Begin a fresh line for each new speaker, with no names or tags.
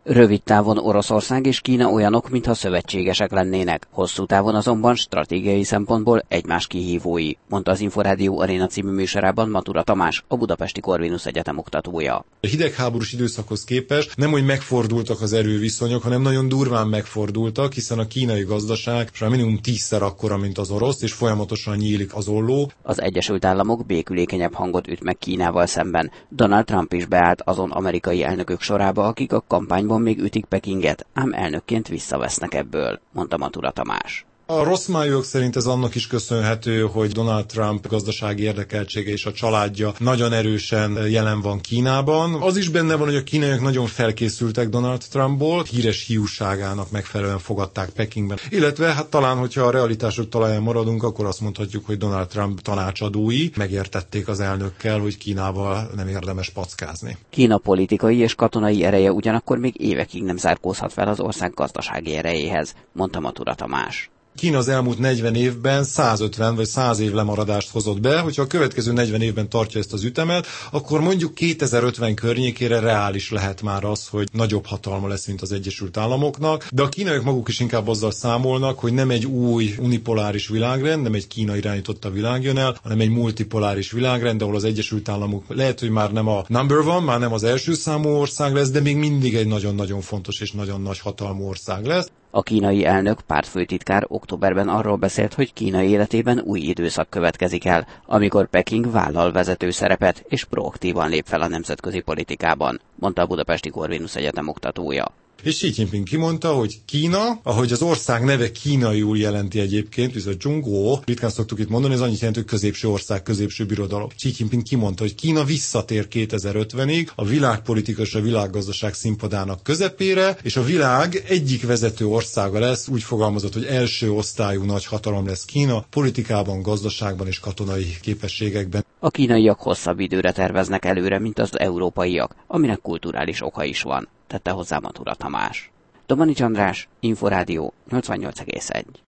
Rövid távon Oroszország és Kína olyanok, mintha szövetségesek lennének, hosszú távon azonban stratégiai szempontból egymás kihívói, mondta az Inforádió Aréna című műsorában Matura Tamás, a Budapesti Corvinus Egyetem oktatója.
A hidegháborús időszakhoz képest nem, hogy megfordultak az erőviszonyok, hanem nagyon durván megfordultak, hiszen a kínai gazdaság minimum 10-szer akkora, mint az orosz, és folyamatosan nyílik az olló.
Az Egyesült Államok békülékenyebb hangot üt meg Kínával szemben. Donald Trump is beállt azon amerikai elnökök sorába, akik a kampányban még ütik Pekinget, ám elnökként visszavesznek ebből, mondta Matura Tamás.
A rossz májúak szerint ez annak is köszönhető, hogy Donald Trump gazdasági érdekeltsége és a családja nagyon erősen jelen van Kínában. Az is benne van, hogy a kínaiak nagyon felkészültek Donald Trumpból, híres hiúságának megfelelően fogadták Pekingben. Illetve hát talán, hogyha a realitások talaján maradunk, akkor azt mondhatjuk, hogy Donald Trump tanácsadói megértették az elnökkel, hogy Kínával nem érdemes packázni.
Kína politikai és katonai ereje ugyanakkor még évekig nem zárkózhat fel az ország gazdasági erejéhez, mondta Matura Tamás.
Kína az elmúlt 40 évben 150 vagy 100 év lemaradást hozott be, hogyha a következő 40 évben tartja ezt az ütemet, akkor mondjuk 2050 környékére reális lehet már az, hogy nagyobb hatalma lesz, mint az Egyesült Államoknak, de a kínaiak maguk is inkább azzal számolnak, hogy nem egy új unipoláris világrend, nem egy Kína irányította világ jön el, hanem egy multipoláris világrend, ahol az Egyesült Államok lehet, hogy már nem a number one, már nem az első számú ország lesz, de még mindig egy nagyon-nagyon fontos és nagyon nagy hatalmú ország lesz.
A kínai elnök pártfőtitkár októberben arról beszélt, hogy Kína életében új időszak következik el, amikor Peking vállal vezető szerepet és proaktívan lép fel a nemzetközi politikában, mondta a Budapesti Corvinus Egyetem oktatója.
És Xi Jinping kimondta, hogy Kína, ahogy az ország neve kínaiul jelenti egyébként, ez a Zhongguo, ritkán szoktuk itt mondani, ez annyit jelent, hogy középső ország, középső birodalom. Xi Jinping kimondta, hogy Kína visszatér 2050-ig a világpolitika és a világgazdaság színpadának közepére, és a világ egyik vezető országa lesz, úgy fogalmazott, hogy első osztályú nagy hatalom lesz Kína, politikában, gazdaságban és katonai képességekben.
A kínaiak hosszabb időre terveznek előre, mint az európaiak, aminek kulturális oka is van, tette hozzá Matura Tamás. Domanics András, Inforádió 88,1.